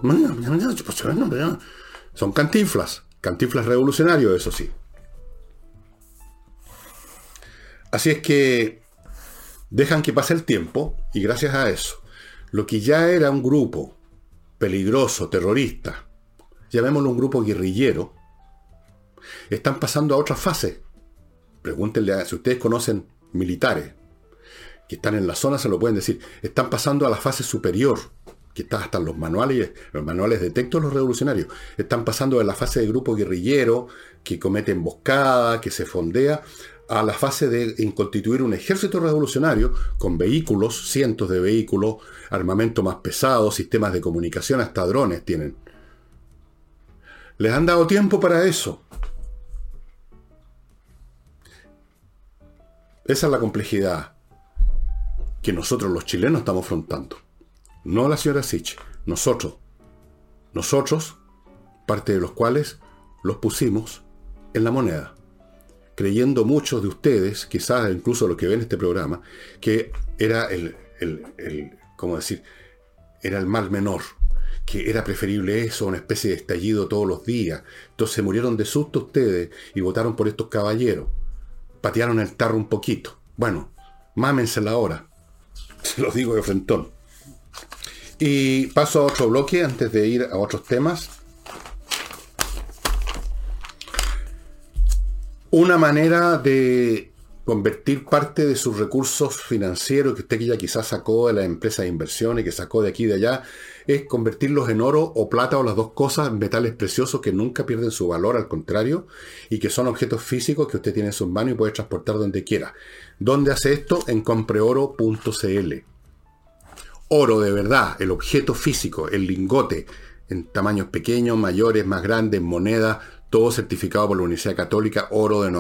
Son cantinflas revolucionarios, eso sí. Así es que dejan que pase el tiempo y gracias a eso, lo que ya era un grupo peligroso, terrorista, llamémoslo un grupo guerrillero, están pasando a otra fase. Pregúntenle si ustedes conocen militares que están en la zona, se lo pueden decir. Están pasando a la fase superior, que está hasta en los manuales de texto de los revolucionarios. Están pasando de la fase de grupo guerrillero, que comete emboscada, que se fondea, a la fase de constituir un ejército revolucionario con vehículos, cientos de vehículos, armamento más pesado, sistemas de comunicación, hasta drones tienen. Les han dado tiempo para eso. Esa es la complejidad que nosotros los chilenos estamos afrontando. No la señora Siche, nosotros, parte de los cuales los pusimos en la moneda, creyendo muchos de ustedes, quizás incluso los que ven este programa, que era ¿cómo decir? Era el mal menor, que era preferible eso, una especie de estallido todos los días. Entonces se murieron de susto ustedes y votaron por estos caballeros. Patearon el tarro un poquito. Bueno, mámensela ahora. Se los digo de frentón. Y paso a otro bloque antes de ir a otros temas. Una manera de convertir parte de sus recursos financieros que usted ya quizás sacó de las empresas de inversiones, que sacó de aquí y de allá, es convertirlos en oro o plata o las dos cosas, en metales preciosos que nunca pierden su valor, al contrario, y que son objetos físicos que usted tiene en sus manos y puede transportar donde quiera. ¿Dónde hace esto? En compreoro.cl. Oro de verdad, el objeto físico, el lingote, en tamaños pequeños, mayores, más grandes, moneda, todo certificado por la Universidad Católica, oro de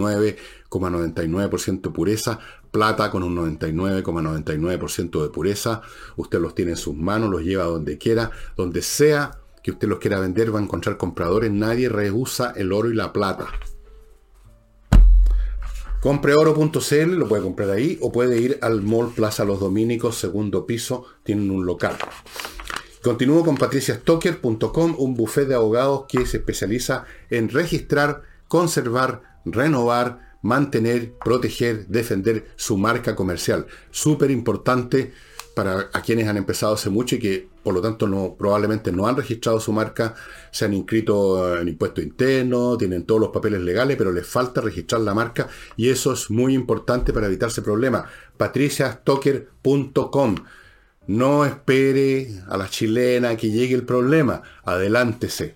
99,99% pureza, plata con un 99,99% de pureza. Usted los tiene en sus manos, los lleva donde quiera, donde sea que usted los quiera vender, va a encontrar compradores. Nadie rehúsa el oro y la plata. Compreoro.cl, lo puede comprar ahí, o puede ir al Mall Plaza Los Dominicos, segundo piso, tienen un local. Continúo con patriciastocker.com, un buffet de abogados que se especializa en registrar, conservar, renovar, mantener, proteger, defender su marca comercial. Súper importante para a quienes han empezado hace mucho y que por lo tanto probablemente no han registrado su marca, se han inscrito en impuesto interno, tienen todos los papeles legales, pero les falta registrar la marca y eso es muy importante para evitarse problemas. patriciastocker.com. No espere a la chilena que llegue el problema, adelántese.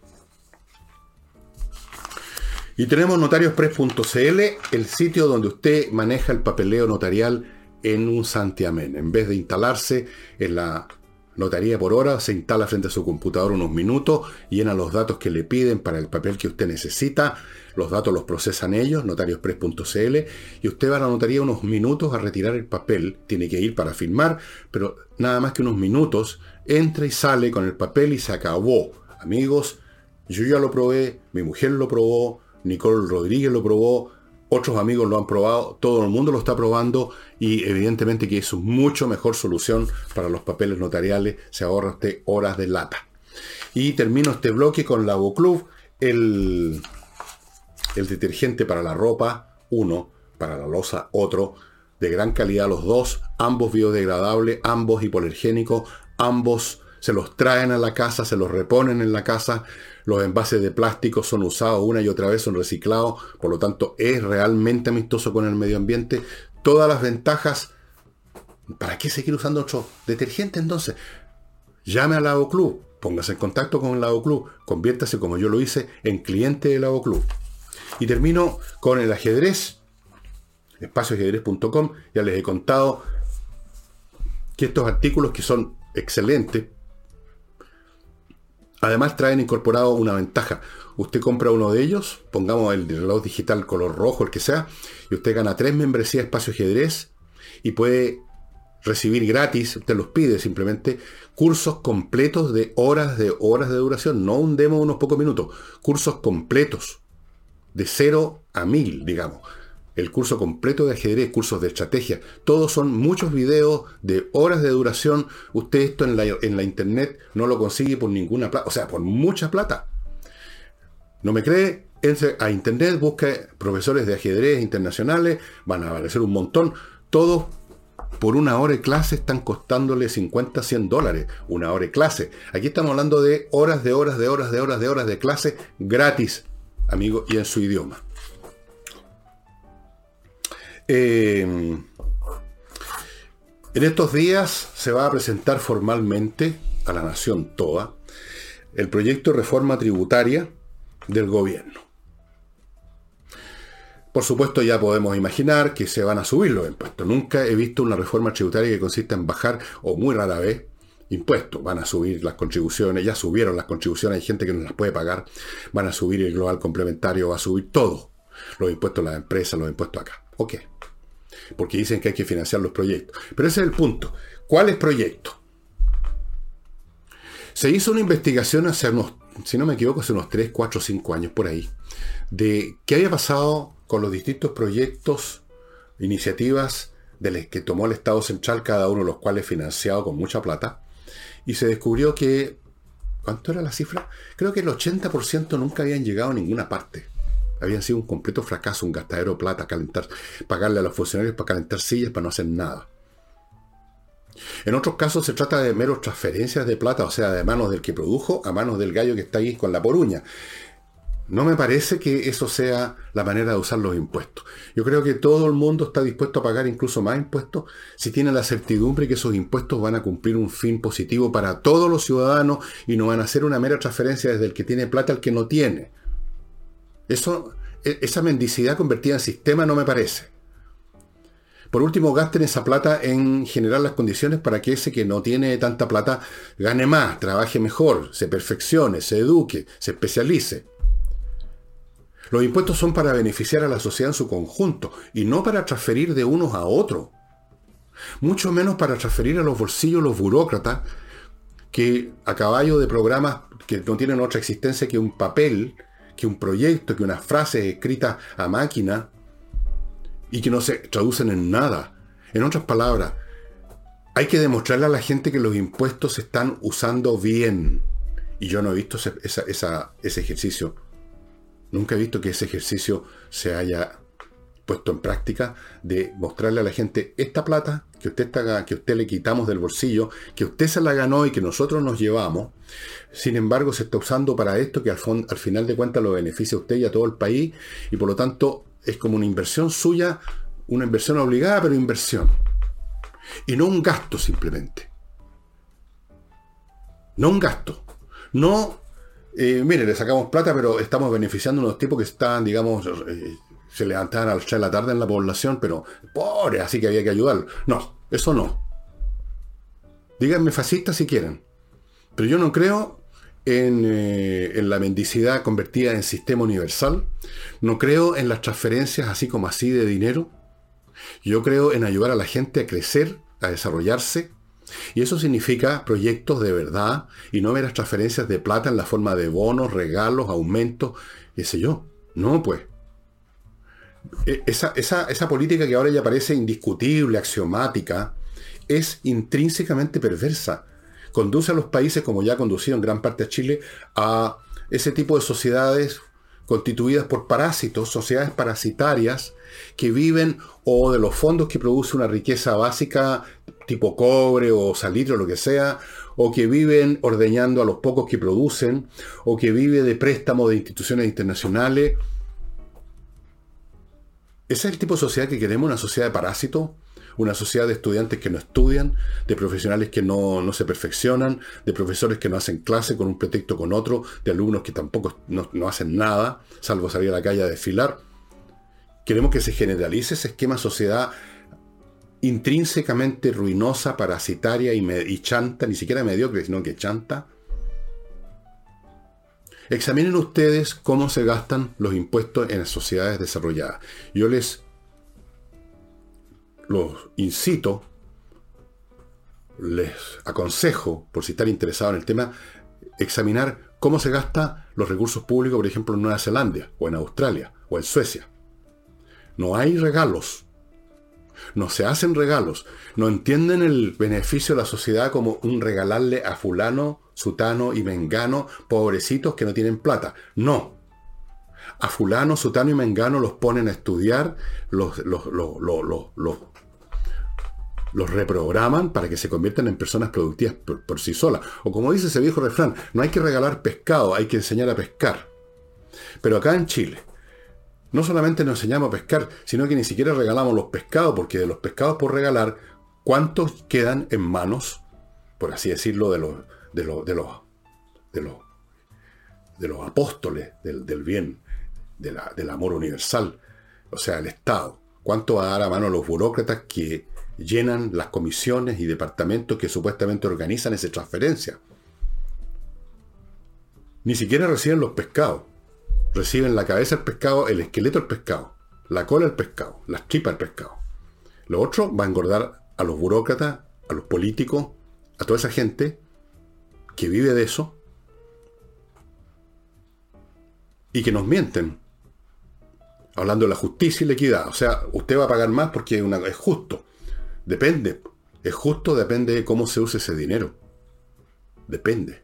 Y tenemos notariospress.cl, el sitio donde usted maneja el papeleo notarial en un santiamén. En vez de instalarse en la notaría por hora, se instala frente a su computador unos minutos, llena los datos que le piden para el papel que usted necesita, los datos los procesan ellos, notariospress.cl, y usted va a la notaría unos minutos a retirar el papel, tiene que ir para firmar, pero nada más que unos minutos, entra y sale con el papel y se acabó. Amigos, yo ya lo probé, mi mujer lo probó, Nicole Rodríguez lo probó, otros amigos lo han probado, todo el mundo lo está probando y evidentemente que es mucho mejor solución para los papeles notariales, se ahorra usted horas de lata. Y termino este bloque con Lavoclub, el detergente para la ropa, uno, para la loza, otro, de gran calidad los dos, ambos biodegradables, ambos hipoalergénicos, ambos se los traen a la casa, se los reponen en la casa. Los envases de plástico son usados una y otra vez, son reciclados, por lo tanto es realmente amistoso con el medio ambiente. Todas las ventajas. ¿Para qué seguir usando otro detergente entonces? Llame a Lavoclub, póngase en contacto con Lavoclub, conviértase como yo lo hice en cliente de Lavoclub. Y termino con el ajedrez, espacioajedrez.com. Ya les he contado que estos artículos que son excelentes, además traen incorporado una ventaja. Usted compra uno de ellos, pongamos el reloj digital color rojo, el que sea, y usted gana 3 membresías Espacio Ajedrez y puede recibir gratis, usted los pide simplemente, cursos completos de horas de duración, no un demo de unos pocos minutos, cursos completos, de 0 a 1000, digamos. El curso completo de ajedrez, cursos de estrategia, todos son muchos videos de horas de duración. Usted esto en la internet no lo consigue por ninguna plata, o sea, por mucha plata. ¿No me cree? Entre a internet, busque profesores de ajedrez internacionales, van a aparecer un montón. Todos por una hora de clase están costándole 50, 100 dólares. Una hora de clase. Aquí estamos hablando de horas de clase gratis, amigo, y en su idioma. En estos días se va a presentar formalmente a la nación toda el proyecto de reforma tributaria del gobierno. Por supuesto ya podemos imaginar que se van a subir los impuestos. Nunca he visto una reforma tributaria que consista en bajar, o muy rara vez, impuestos. Van a subir las contribuciones, ya subieron las contribuciones, hay gente que no las puede pagar, van a subir el global complementario, va a subir todo. Los impuestos a las empresas, los impuestos acá. Ok. Porque dicen que hay que financiar los proyectos. Pero ese es el punto. ¿Cuáles proyectos? Se hizo una investigación hace unos, si no me equivoco, hace unos 3, 4, 5 años por ahí, de qué había pasado con los distintos proyectos, iniciativas de las que tomó el Estado Central, cada uno de los cuales financiado con mucha plata, y se descubrió que, ¿cuánto era la cifra? Creo que el 80% nunca habían llegado a ninguna parte. Habían sido un completo fracaso, un gastadero de plata, pagarle a los funcionarios para calentar sillas, para no hacer nada. En otros casos se trata de meros transferencias de plata, o sea, de manos del que produjo a manos del gallo que está ahí con la poruña. No me parece que eso sea la manera de usar los impuestos. Yo creo que todo el mundo está dispuesto a pagar incluso más impuestos si tiene la certidumbre que esos impuestos van a cumplir un fin positivo para todos los ciudadanos y no van a ser una mera transferencia desde el que tiene plata al que no tiene. Esa mendicidad convertida en sistema no me parece. Por último, gasten esa plata en generar las condiciones para que ese que no tiene tanta plata gane más, trabaje mejor, se perfeccione, se eduque, se especialice. Los impuestos son para beneficiar a la sociedad en su conjunto y no para transferir de unos a otros. Mucho menos para transferir a los bolsillos los burócratas que a caballo de programas que no tienen otra existencia que un papel, que un proyecto, que unas frases escritas a máquina, y que no se traducen en nada. En otras palabras, hay que demostrarle a la gente que los impuestos se están usando bien. Y yo no he visto ese ejercicio. Nunca he visto que ese ejercicio se haya puesto en práctica, de mostrarle a la gente esta plata que usted le quitamos del bolsillo, que usted se la ganó y que nosotros nos llevamos. Sin embargo, se está usando para esto que al final de cuentas lo beneficia a usted y a todo el país, y por lo tanto es como una inversión suya, una inversión obligada, pero inversión. Y no un gasto simplemente. No un gasto. No, mire, le sacamos plata, pero estamos beneficiando a unos tipos que están, digamos, se levantaban a las 3 de la tarde en la población, pero pobre, así que había que ayudarlo. No, eso no. Díganme fascistas si quieren. Pero yo no creo en la mendicidad convertida en sistema universal. No creo en las transferencias así como así de dinero. Yo creo en ayudar a la gente a crecer, a desarrollarse. Y eso significa proyectos de verdad y no meras transferencias de plata en la forma de bonos, regalos, aumentos, qué sé yo. No, pues. Esa política que ahora ya parece indiscutible, axiomática, es intrínsecamente perversa. Conduce a los países, como ya ha conducido en gran parte a Chile, a ese tipo de sociedades constituidas por parásitos, sociedades parasitarias que viven o de los fondos que produce una riqueza básica tipo cobre o salitre o lo que sea, o que viven ordeñando a los pocos que producen, o que vive de préstamos de instituciones internacionales. Ese es el tipo de sociedad que queremos, una sociedad de parásitos, una sociedad de estudiantes que no estudian, de profesionales que no se perfeccionan, de profesores que no hacen clase con un pretexto con otro, de alumnos que tampoco no hacen nada, salvo salir a la calle a desfilar. Queremos que se generalice ese esquema de sociedad intrínsecamente ruinosa, parasitaria y chanta, ni siquiera mediocre, sino que chanta. Examinen ustedes cómo se gastan los impuestos en las sociedades desarrolladas. Yo los incito, les aconsejo, por si están interesados en el tema, examinar cómo se gastan los recursos públicos, por ejemplo, en Nueva Zelanda, o en Australia, o en Suecia. No hay regalos. No se hacen regalos. No entienden el beneficio de la sociedad como un regalarle a fulano, sutano y mengano, pobrecitos que no tienen plata. No. A fulano, sutano y mengano los ponen a estudiar, los reprograman para que se conviertan en personas productivas por sí solas. O como dice ese viejo refrán, no hay que regalar pescado, hay que enseñar a pescar. Pero acá en Chile, no solamente nos enseñamos a pescar, sino que ni siquiera regalamos los pescados, porque de los pescados por regalar, ¿cuántos quedan en manos, por así decirlo, de los apóstoles del bien, del amor universal? O sea, el Estado. ¿Cuánto va a dar a mano a los burócratas que llenan las comisiones y departamentos que supuestamente organizan esa transferencia? Ni siquiera reciben los pescados. Reciben la cabeza del pescado, el esqueleto del pescado, la cola del pescado, las tripas del pescado. Lo otro va a engordar a los burócratas, a los políticos, a toda esa gente que vive de eso y que nos mienten, hablando de la justicia y la equidad. O sea, usted va a pagar más porque es justo. Depende. Es justo, depende de cómo se use ese dinero. Depende.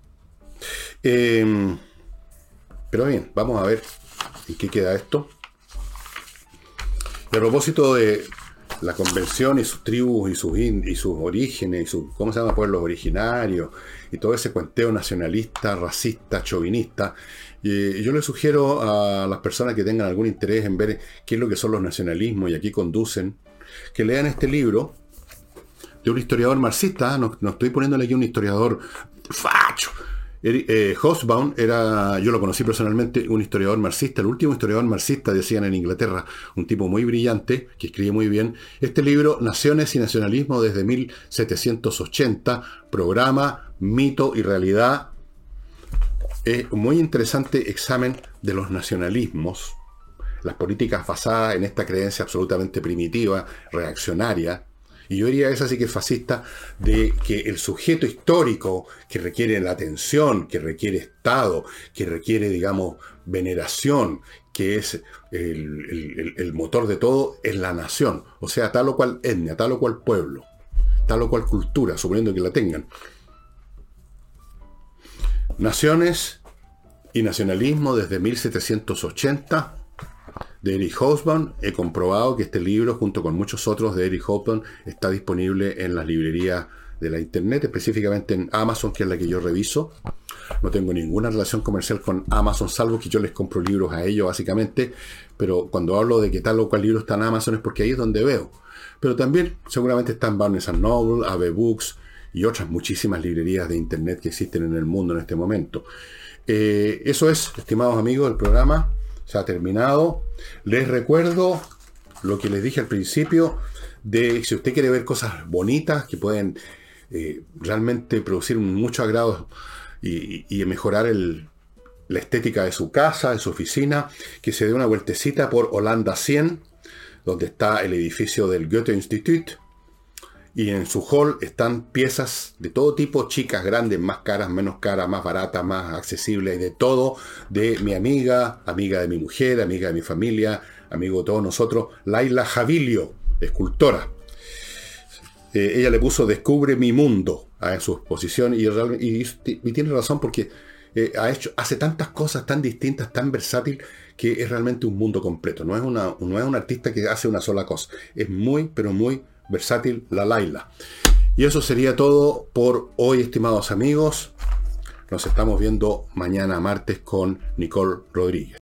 Pero bien, vamos a ver en qué queda esto. Y a propósito de la convención y sus tribus y sus orígenes, y sus, ¿cómo se llama? Pueblos originarios, y todo ese cuenteo nacionalista, racista, chauvinista, yo le sugiero a las personas que tengan algún interés en ver qué es lo que son los nacionalismos y a qué conducen, que lean este libro de un historiador marxista. No estoy poniéndole aquí un historiador facho. Hobsbawm era, yo lo conocí personalmente, un historiador marxista, el último historiador marxista, decían en Inglaterra, un tipo muy brillante, que escribe muy bien. Este libro, Naciones y Nacionalismo desde 1780, programa, mito y realidad. Un muy interesante examen de los nacionalismos, las políticas basadas en esta creencia absolutamente primitiva, reaccionaria. Y yo diría, esa sí que es fascista, de que el sujeto histórico que requiere la atención, que requiere Estado, que requiere, digamos, veneración, que es el motor de todo, es la nación. O sea, tal o cual etnia, tal o cual pueblo, tal o cual cultura, suponiendo que la tengan. Naciones y nacionalismo desde 1780, de Eric Hobsbawm. He comprobado que este libro, junto con muchos otros de Eric Hobsbawm, está disponible en las librerías de la internet, específicamente en Amazon, que es la que yo reviso. No tengo ninguna relación comercial con Amazon, salvo que yo les compro libros a ellos, básicamente. Pero cuando hablo de que tal o cual libro está en Amazon es porque ahí es donde veo. Pero también seguramente está en Barnes & Noble, AB Books y otras muchísimas librerías de internet que existen en el mundo en este momento. Eso es, estimados amigos, el programa se ha terminado. Les recuerdo lo que les dije al principio, de si usted quiere ver cosas bonitas que pueden realmente producir mucho agrado y mejorar la estética de su casa, de su oficina, que se dé una vueltecita por Holanda 100, donde está el edificio del Goethe Institut, y en su hall están piezas de todo tipo, chicas, grandes, más caras, menos caras, más baratas, más accesibles, de todo, de mi amiga de mi mujer, amiga de mi familia, amigo de todos nosotros, Laila Javilio, escultora. Ella le puso Descubre mi mundo en su exposición y tiene razón, porque hace tantas cosas tan distintas, tan versátil, que es realmente un mundo completo. No es un artista que hace una sola cosa. Es muy, pero muy versátil la Laila. Y eso sería todo por hoy, estimados amigos. Nos estamos viendo mañana martes con Nicole Rodríguez.